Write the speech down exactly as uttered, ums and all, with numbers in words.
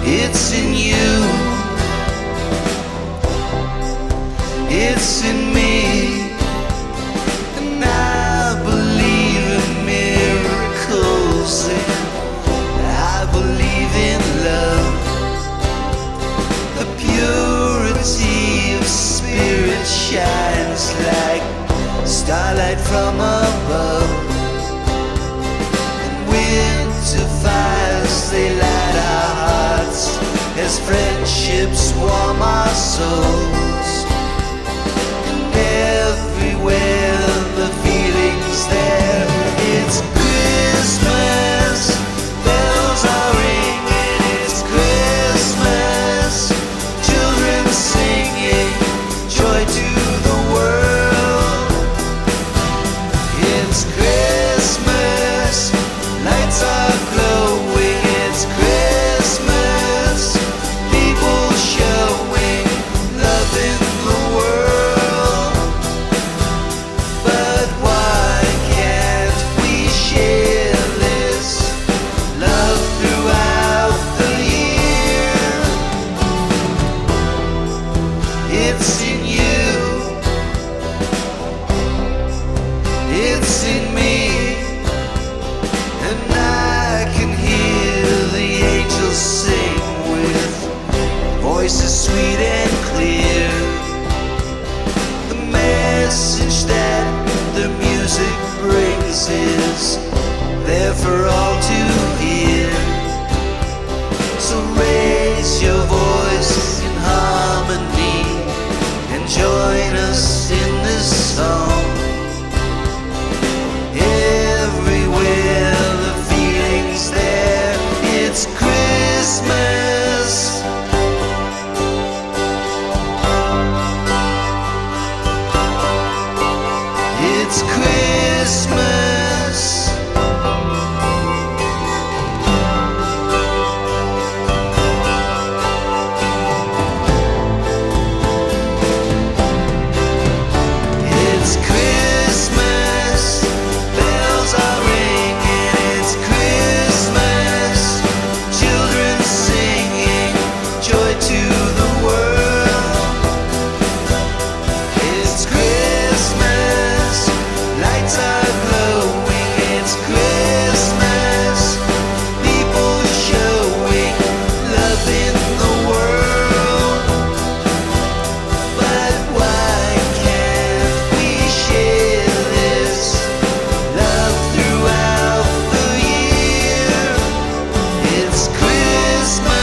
It's in you, it's in me, and I believe in miracles, and I believe in love. The purity of spirit shines like starlight from above, and winter fires, they light our hearts as friendships warm our souls. And everywhere the feeling's there, it's Christmas, bells are ringing, it's Christmas, children singing, joy to the world. It's Christmas, lights are glowing, it's Christmas, people showing love in the world. But why can't we share this love throughout the year? It's in you, it's in me, and I can hear the angels sing with voices sweet and clear. The message that the music brings is there for all to hear. So raise your voice in harmony and join us in this song. Everywhere the feeling's there, it's Christmas. It's Christmas. It's Christmas, bells are ringing, it's Christmas, children singing, joy to the world. It's Christmas, lights are glowing, it's Christmas, people showing love in the world. But why can't we share this love throughout the year? It's Christmas.